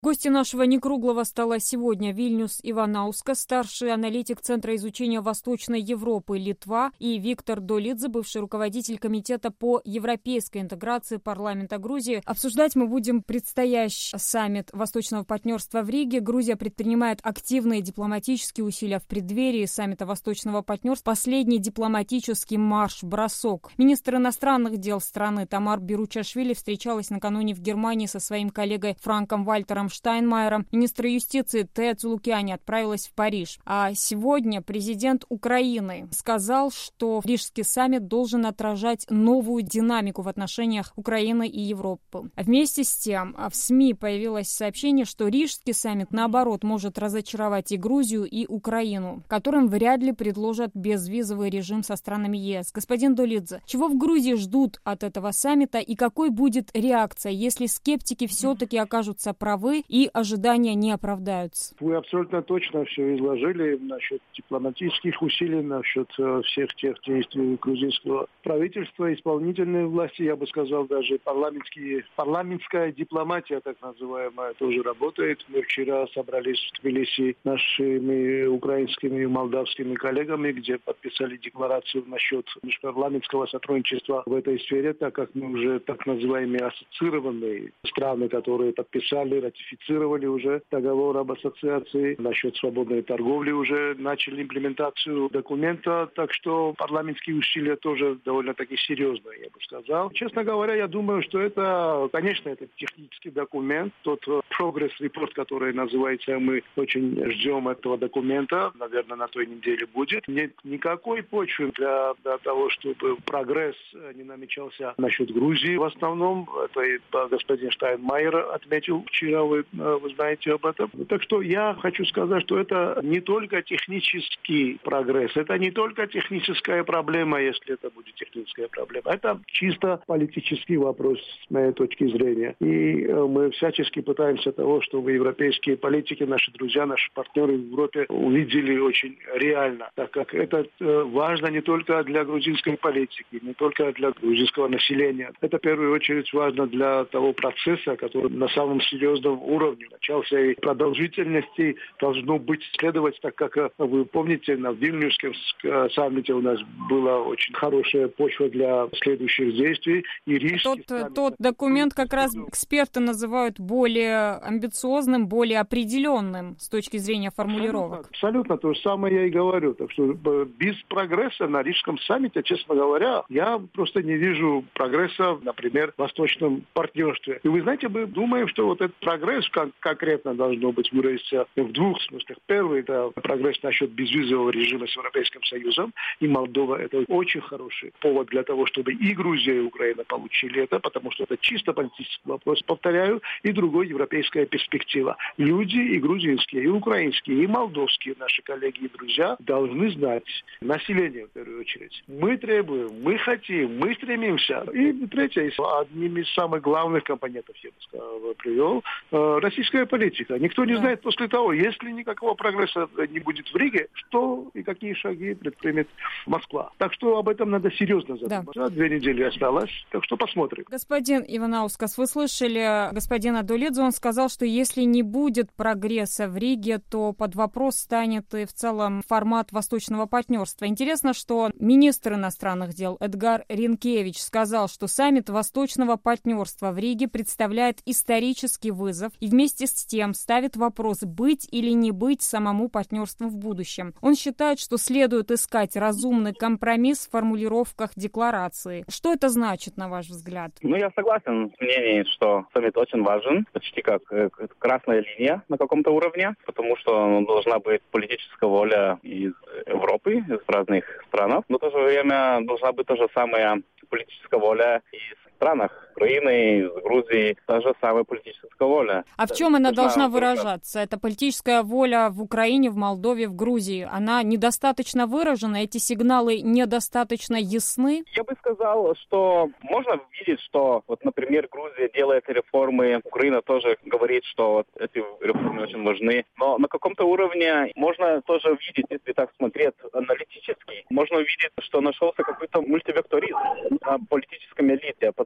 Гостью нашего некруглого стола сегодня Вильнюс Иванаускас, старший аналитик Центра изучения Восточной Европы Литва, и Виктор Долидзе, бывший руководитель Комитета по европейской интеграции парламента Грузии. Обсуждать мы будем предстоящий саммит Восточного партнерства в Риге. Грузия предпринимает активные дипломатические усилия в преддверии саммита Восточного партнерства. Последний дипломатический марш-бросок. Министр иностранных дел страны Тамар Беручашвили встречалась накануне в Германии со своим коллегой Франком Вальтером Штайнмайером. Министр юстиции Тея Цулукяни отправилась в Париж. А сегодня президент Украины сказал, что Рижский саммит должен отражать новую динамику в отношениях Украины и Европы. Вместе с тем, в СМИ появилось сообщение, что Рижский саммит, наоборот, может разочаровать и Грузию, и Украину, которым вряд ли предложат безвизовый режим со странами ЕС. Господин Долидзе, чего в Грузии ждут от этого саммита и какой будет реакция, если скептики все-таки окажутся правы и ожидания не оправдаются? Вы абсолютно точно все изложили насчет дипломатических усилий, насчет всех тех действий грузинского правительства, исполнительной власти, я бы сказал, даже парламентская дипломатия, так называемая, тоже работает. Мы вчера собрались в Тбилиси нашими украинскими и молдавскими коллегами, где подписали декларацию насчет межпарламентского сотрудничества в этой сфере, так как мы уже так называемые ассоциированные страны, которые подписали, ратифицировали уже договор об ассоциации, насчет свободной торговли уже начали имплементацию документа, так что парламентские усилия тоже довольно-таки серьезные, я бы сказал. Честно говоря, я думаю, что это, конечно, это технический документ, тот прогресс-репорт, который называется, мы очень ждем этого документа, наверное, на той неделе будет. Нет никакой почвы для того, чтобы прогресс не намечался насчет Грузии. В основном, это и господин Штайнмайер отметил вчера, вы знаете об этом. Так что я хочу сказать, что это не только технический прогресс, это не только техническая проблема, если это будет техническая проблема. Это чисто политический вопрос, с моей точки зрения. И мы всячески пытаемся того, чтобы европейские политики, наши друзья, наши партнеры в Европе увидели очень реально, так как это важно не только для грузинской политики, не только для грузинского населения. Это в первую очередь важно для того процесса, который на самом серьезном уровне начался, и продолжительности должно быть следовать, так как вы помните, на Вильнюсском саммите у нас была очень хорошая почва для следующих действий. И тот документ как раз эксперты называют более амбициозным, более определенным с точки зрения формулировок. Абсолютно то же самое я и говорю. Так что без прогресса на Рижском саммите, честно говоря, я просто не вижу прогресса, например, в восточном партнерстве. И вы знаете, мы думаем, что вот этот прогресс конкретно должно быть выразиться в двух смыслах. Первый – это прогресс насчет безвизового режима с Европейским Союзом. И Молдова – это очень хороший повод для того, чтобы и Грузия, и Украина получили это, потому что это чисто политический вопрос, повторяю, и другой европейская перспектива. Люди и грузинские, и украинские, и молдовские наши коллеги и друзья должны знать, население в первую очередь. Мы требуем, мы хотим, мы стремимся. И третье, одним из самых главных компонентов, я бы сказал, привел, российская политика. Никто не знает после того, если никакого прогресса не будет в Риге, что и какие шаги предпримет Москва. Так что об этом надо серьезно задуматься. Да. 2 недели осталось, так что посмотрим. Господин Иванаускас, вы слышали господина Долидзе, он сказал, что если не будет прогресса в Риге, то под вопрос станет и в целом формат восточного партнерства. Интересно, что министр иностранных дел Эдгар Ринкевич сказал, что саммит восточного партнерства в Риге представляет исторический вызов и вместе с тем ставит вопрос, быть или не быть самому партнерству в будущем. Он считает, что следует искать разумный компромисс в формулировках декларации. Что это значит, на ваш взгляд? Я согласен с мнением, что саммит очень важен, почти как красная линия на каком-то уровне, потому что должна быть политическая воля из Европы, из разных стран, но в то же время должна быть та же самая политическая воля и в странах Украины, из Грузии, та же самая политическая воля. А в чем она должна выражаться? Это политическая воля в Украине, в Молдове, в Грузии. Она недостаточно выражена? Эти сигналы недостаточно ясны? Я бы сказал, что можно видеть, что, например, Грузия делает реформы, Украина тоже говорит, что эти реформы очень важны. Но на каком-то уровне можно тоже видеть, если так смотреть аналитически, можно увидеть, что нашелся какой-то мультивекторизм на политическом элите, потому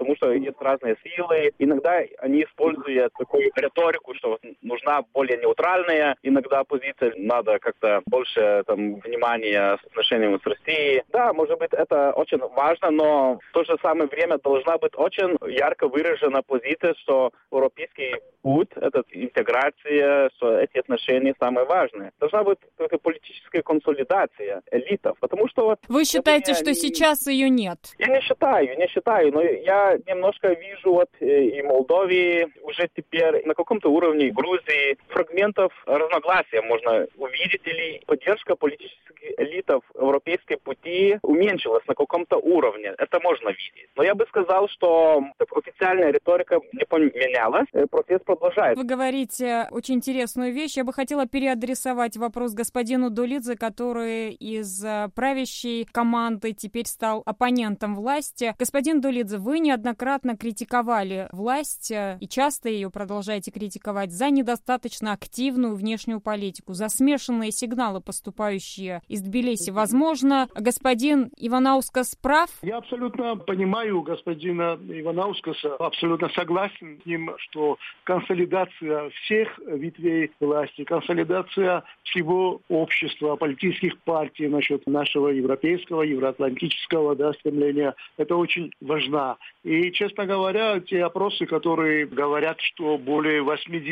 потому что есть разные силы. Иногда они используют такую риторику, что нужна более нейтральная иногда позиция, надо как-то больше внимания с отношением с Россией. Да, может быть, это очень важно, но в то же самое время должна быть очень ярко выражена позиция, что европейский путь, это интеграция, что эти отношения самые важные. Должна быть только политическая консолидация элитов, потому что... Вы считаете, что сейчас ее нет? Я не считаю, но я немножко вижу и Молдове уже теперь на каком-то уровне Грузии фрагментов разногласия можно увидеть, или поддержка политических элитов европейской пути уменьшилась на каком-то уровне. Это можно видеть. Но я бы сказал, что официальная риторика не поменялась, процесс продолжается. Вы говорите очень интересную вещь. Я бы хотела переадресовать вопрос господину Долидзе, который из правящей команды теперь стал оппонентом власти. Господин Долидзе, вы неоднократно критиковали власть и часто ее продолжаете критиковать за недостаточно активную внешнюю политику, за смешанные сигналы, поступающие из Тбилиси. Возможно, господин Иванаускас прав? Я абсолютно понимаю господина Иванаускаса, абсолютно согласен с ним, что консолидация всех ветвей власти, консолидация всего общества, политических партий насчет нашего европейского, евроатлантического стремления, это очень важно. И, честно говоря, те опросы, которые говорят, что более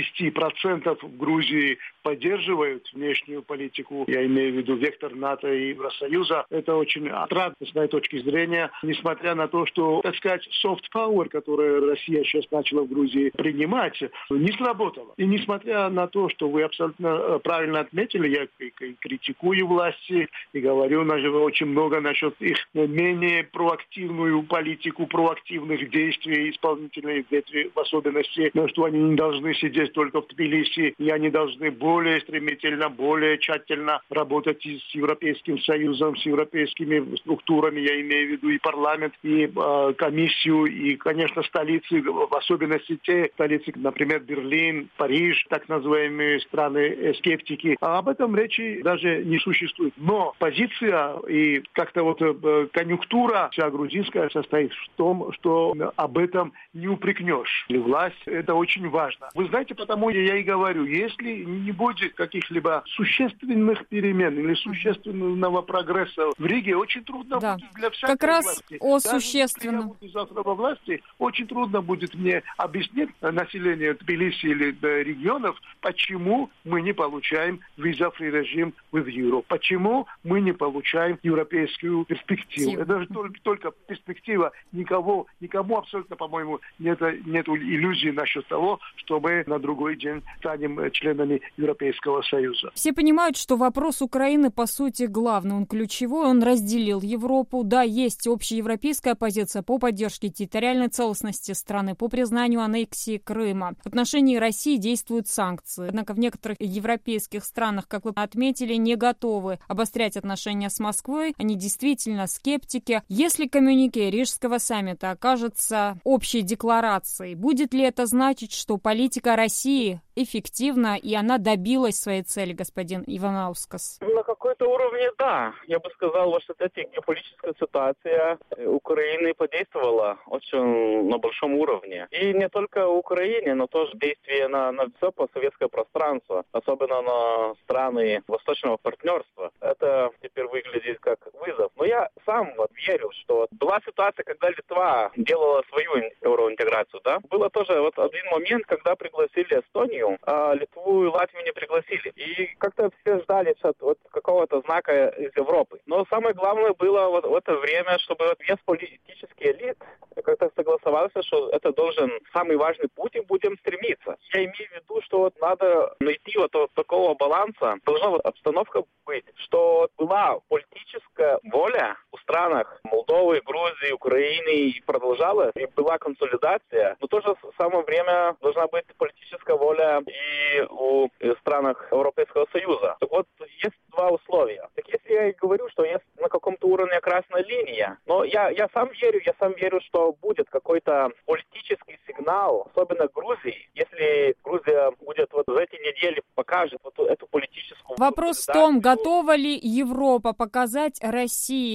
80% в Грузии поддерживают внешнюю политику, я имею в виду вектор НАТО и Евросоюза, это очень отрадно с моей точки зрения, несмотря на то, что, так сказать, soft power, который Россия сейчас начала в Грузии принимать, не сработало. И несмотря на то, что вы абсолютно правильно отметили, я критикую власти и говорю очень много насчет их менее проактивную политику, проактивных действий исполнительной ветви в особенности, что они не должны сидеть только в Тбилиси, и они должны более стремительно, более тщательно работать с Европейским Союзом, с европейскими структурами, я имею в виду и парламент, и комиссию, и, конечно, столицы, в особенности те столицы, например, Берлин, Париж, так называемые страны-скептики. А об этом речи даже не существует. Но позиция и как-то конъюнктура вся грузинская состоит в том, что об этом не упрекнешь. И власть, это очень важно. Вы знаете, потому я и говорю, если не будет каких-либо существенных перемен или существенного прогресса в Риге, очень трудно будет для всякой как раз власти. о Даже существенном. если я буду завтра во власти, очень трудно будет мне объяснить населению Тбилиси или регионов, почему мы не получаем визовый режим в Европе, почему мы не получаем европейскую перспективу. Это же только перспектива. Никому абсолютно, по-моему, нет иллюзий насчет того, что мы на другой день станем членами Европейского Союза. Все понимают, что вопрос Украины, по сути, главный, он ключевой, он разделил Европу. Да, есть общеевропейская позиция по поддержке территориальной целостности страны, по признанию аннексии Крыма. В отношении России действуют санкции. Однако в некоторых европейских странах, как вы отметили, не готовы обострять отношения с Москвой. Они действительно скептики. Если коммюнике Рижского саммита окажется общей декларацией, будет ли это значить, что политика России эффективна и она добилась своей цели, господин Иванаускас? На какой-то уровне, да. Я бы сказал, что эта геополитическая ситуация Украины подействовала очень на большом уровне. И не только Украине, но тоже действие на все постсоветское пространство, особенно на страны Восточного партнерства. Это теперь выглядит как вызов. Но я сам верю, что была ситуация, когда Литва делала свою евроинтеграцию, да? Было тоже один момент, когда пригласили Эстонию, а Литву и Латвию не пригласили. И как-то все ждали какого-то знака из Европы. Но самое главное было в это время, чтобы весь политический элит как-то согласовался, что это должен самый важный путь, и будем стремиться. Я имею в виду, что надо найти такого баланса. Должна обстановка быть, что была политическая воля у странах Молдовы, Грузии, Украины, и продолжалась, и была консолидация. Но в то же самое время должна быть политическая воля и у странах Европейского Союза. Так вот, есть два условия. Так если я и говорю, что есть на каком-то уровне красная линия, но я сам верю, что будет какой-то политический сигнал, особенно Грузии, если Грузия будет за эти недели покажет эту политическую... Вопрос в том, готова ли Европа показать России в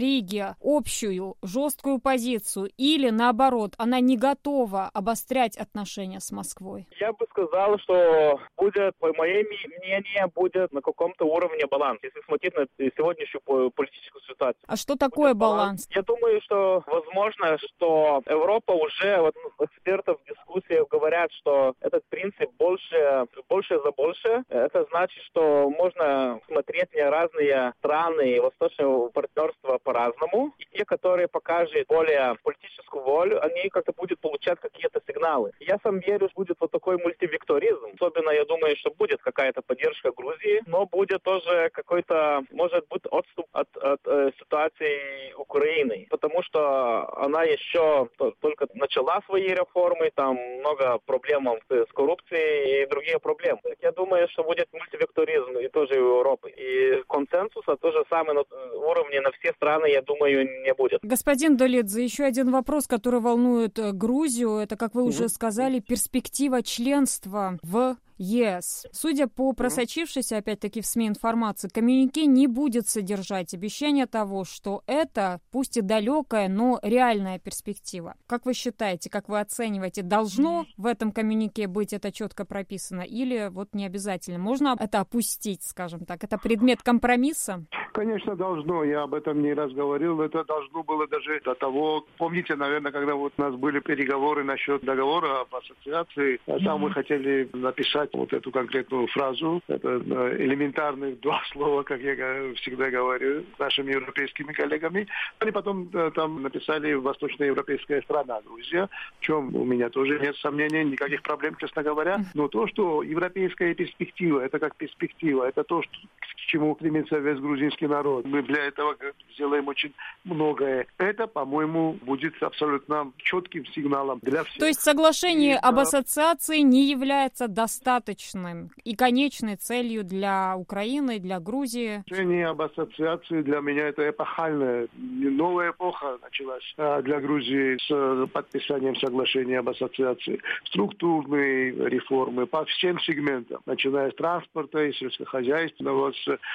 Риге общую, жесткую позицию или, наоборот, она не готова обострять отношения с Москвой? Я бы сказал, что будет, по моему мнению, будет на каком-то уровне баланс, если смотреть на сегодняшнюю политическую ситуацию. А что такое баланс? Я думаю, что возможно, что Европа уже, вот, экспертов в дискуссиях говорят, что этот принцип больше за больше. Это значит, что можно смотреть на разные страны восточного партнерства по-разному. И те, которые покажут более политическую волю, они как-то будут получать какие-то сигналы. Я сам верю, что будет вот такой мультивекторизм. Особенно, я думаю, что будет какая-то поддержка Грузии, но будет тоже какой-то, может быть, отступ от ситуации Украины. Потому что она еще только начала свои реформы, там много проблем с коррупцией и другие проблемы. Я думаю, что будет мультивекторизм и тоже в Европе. И консенсуса то же самое на уровне на все страны, я думаю, не будет. Господин Долидзе, еще один вопрос, который волнует Грузию, это, как вы уже сказали, перспектива членства в ЕС. Судя по просочившейся, опять-таки, в СМИ информации, коммюнике не будет содержать обещания того, что это, пусть и далекая, но реальная перспектива. Как вы считаете, как вы оцениваете, должно в этом коммюнике быть это четко прописано или вот не обязательно? Можно это опустить, скажем так? Это предмет компромисса? Конечно, должно. Я об этом не раз говорил. Это должно было даже до того... Помните, наверное, когда вот у нас были переговоры насчет договора об ассоциации, там мы хотели написать вот эту конкретную фразу. Это элементарные два слова, как я всегда говорю с нашими европейскими коллегами. Они потом там написали «Восточноевропейская страна Грузия», в чем у меня тоже нет сомнений, никаких проблем, честно говоря. Но то, что европейская перспектива, это как перспектива, это то, к чему стремится весь грузинский народ. Мы для этого сделаем очень многое. Это, по-моему, будет абсолютно четким сигналом для всех. То есть соглашение об ассоциации не является достаточным и конечной целью для Украины, для Грузии? Соглашение об ассоциации для меня это эпохальная, новая эпоха началась для Грузии с подписанием соглашения об ассоциации. Структурные реформы по всем сегментам, начиная с транспорта и сельскохозяйственного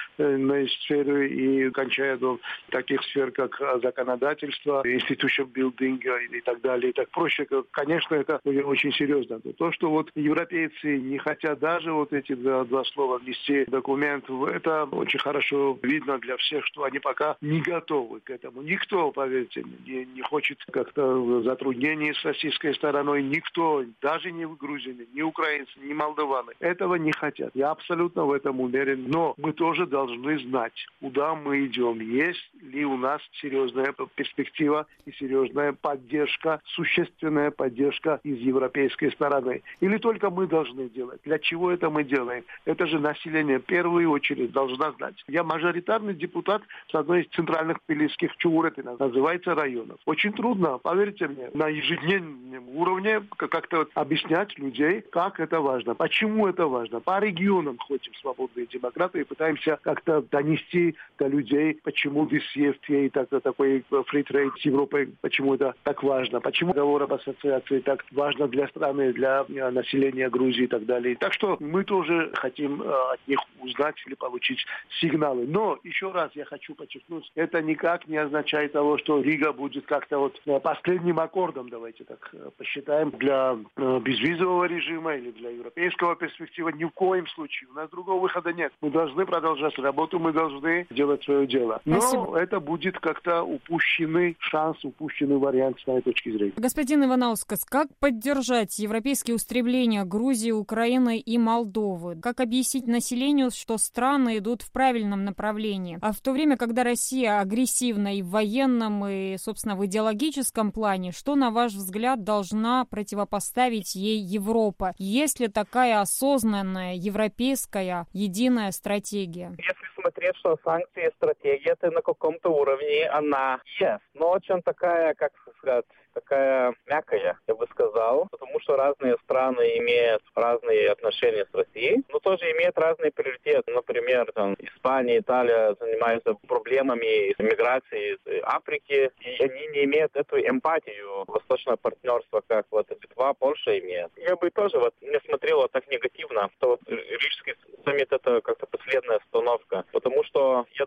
сферы и кончая до таких сфер, как законодательство, institution building и так далее. И так проще, конечно, это очень серьезно. То, что вот европейцы не хотят даже вот эти два слова внести в документ, это очень хорошо видно для всех, что они пока не готовы к этому. Никто, поверьте, не хочет как-то затруднений с российской стороной. Никто, даже не грузины, ни украинцы, ни молдаваны, этого не хотят. Я абсолютно в этом уверен. Но мы тоже должны знать, куда мы идем. Есть ли у нас серьезная перспектива и серьезная поддержка, существенная поддержка из европейской стороны. Или только мы должны делать. Для чего это мы делаем? Это же население в первую очередь должна знать. Я мажоритарный депутат с одной из центральных пилисских чугуретинов, называется районов. Очень трудно, поверьте мне, на ежедневном уровне как-то объяснять людей, как это важно, почему это важно. По регионам ходим свободные демократы и пытаемся как-то донести до людей, почему DCFTA и такой free trade с Европой, почему это так важно, почему договор об ассоциации так важно для страны, для населения Грузии и так далее. Так что мы тоже хотим от них узнать или получить сигналы. Но еще раз я хочу подчеркнуть, это никак не означает того, что Рига будет как-то вот последним аккордом, давайте так посчитаем, для безвизового режима или для европейского перспективы. Ни в коем случае. У нас другого выхода нет. Мы должны продолжать работу, мы должны делать свое дело. Но Спасибо. Это будет как-то упущенный шанс, упущенный вариант с моей точки зрения. Господин Иванаускас, как поддержать европейские устремления Грузии, Украины и Молдовы? Как объяснить населению, что страны идут в правильном направлении? А в то время, когда Россия агрессивна и в военном, и, собственно, в идеологическом плане, что, на ваш взгляд, должна противопоставить ей Европа? Есть ли такая осознанная европейская единая стратегия? Если смотреть, что санкции, стратегия, это на каком-то уровне она есть. Но очень такая, как сказать, такая мягкая, я бы сказал, потому что разные страны имеют разные отношения с Россией, но тоже имеют разные приоритеты. Например, там, Испания, Италия занимаются проблемами миграции из Африки, и они не имеют эту эмпатию восточного партнерства, как вот Литва, Польша имеет. Я бы тоже вот не смотрел так негативно, что Рижский саммит это как-то последняя остановка, потому что я думаю,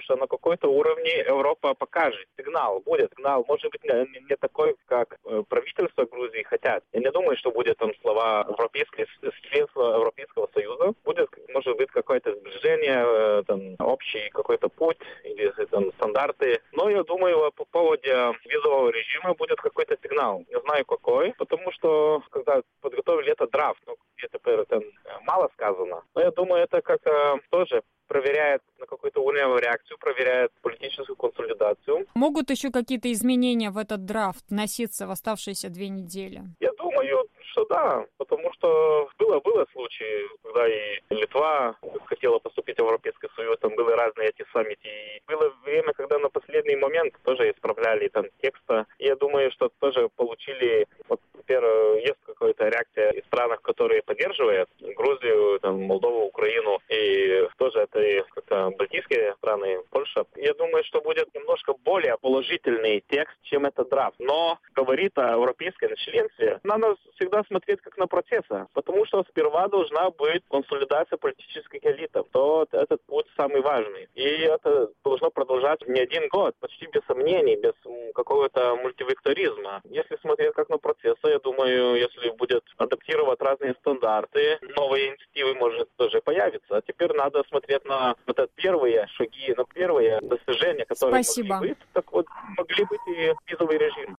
что на какой-то уровне Европа покажет сигнал, будет сигнал, может быть, не такой, как правительство Грузии хотят. Я не думаю, что будет там слова членства Европейского Союза. Будет, может быть, какое-то сближение, там, общий какой-то путь или там, стандарты. Но я думаю, по поводу визового режима будет какой-то сигнал. Не знаю какой, потому что когда подготовили этот драфт, где теперь это мало сказано. Но я думаю, это как тоже проверяет на какую-то уровень реакцию, проверяет политическую консолидацию. Могут еще какие-то изменения в этот драфт вноситься в оставшиеся 2 недели? Я думаю, что да, потому что было случаи, когда и Литва хотела поступить в Европейский Союз, там были разные эти саммиты. И было время, когда на последний момент тоже исправляли там текста. И я думаю, что тоже получили, вот теперь есть какая-то реакция из стран, которые поддерживают Грузию, там, Молдову, Украину, и тоже это и как-то балтийские страны, Польша. Я думаю, что будет немножко более положительный текст, чем этот драфт. Но говорит о европейском членстве, надо всегда смотреть как на процессы, потому что сперва должна быть консолидация политических элит. То этот путь самый важный. И это должно продолжаться не 1 год, почти без сомнений, без какого-то мультивекторизма. Если смотреть как на процессы, я думаю, если будет адаптировать разные стандарты, новые инициативы может тоже появиться. А теперь надо смотреть на вот эти первые шаги, на первые достижения, которые могли быть. Так вот, могли быть и визовый режим.